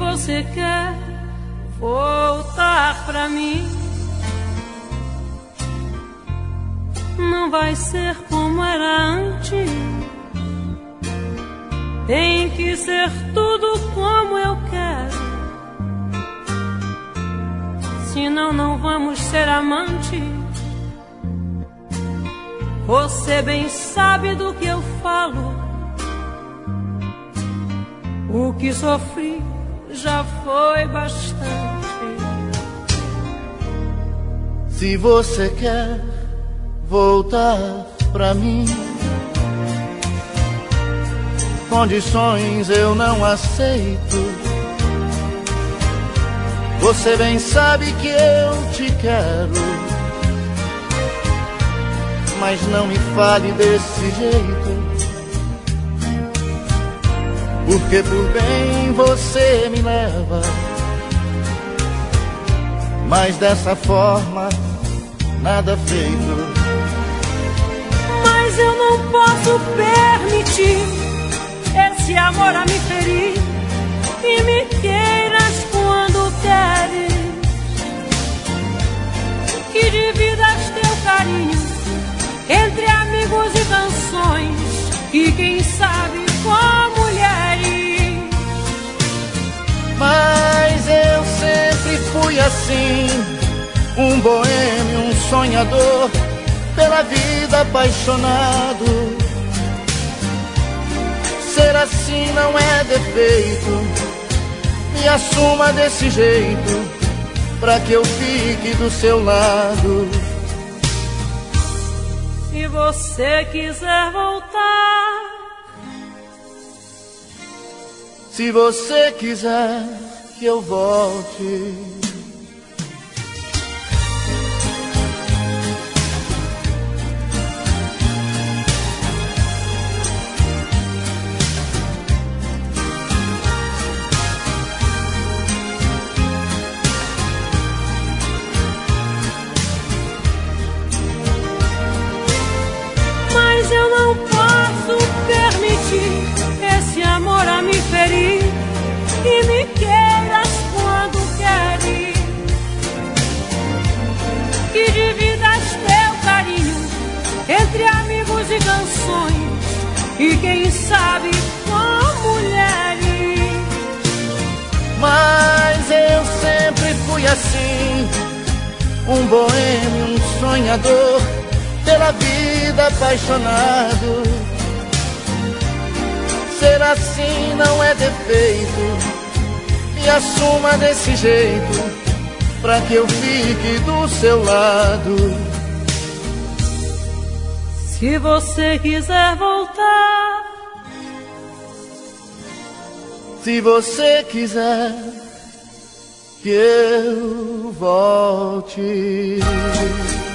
você quer voltar pra mim, não vai ser como era antes. Tem que ser tudo como eu quero, senão não vamos ser amantes. Você bem sabe do que eu falo. O que sofri já foi bastante. Se você quer voltar pra mim, condições eu não aceito. Você bem sabe que eu te quero, mas não me fale desse jeito, porque por bem você me leva, mas dessa forma nada feito. Mas eu não posso permitir esse amor a me ferir, e me queiras quando queres, que dividas teu carinho entre amigos e canções, e quem sabe com mulheres. Mas eu sempre fui assim, um boêmio, um sonhador, pela vida apaixonado. Ser assim não é defeito, me assuma desse jeito, pra que eu fique do seu lado. Se você quiser voltar, se você quiser que eu volte, eu não posso permitir esse amor a me ferir, e me queiras quando queres, que dividas teu carinho entre amigos e canções, e quem sabe com mulheres. Mas eu sempre fui assim, um boêmio, um sonhador, pela vida apaixonado. Ser assim não é defeito, me assuma desse jeito, pra que eu fique do seu lado. Se você quiser voltar, se você quiser que eu volte.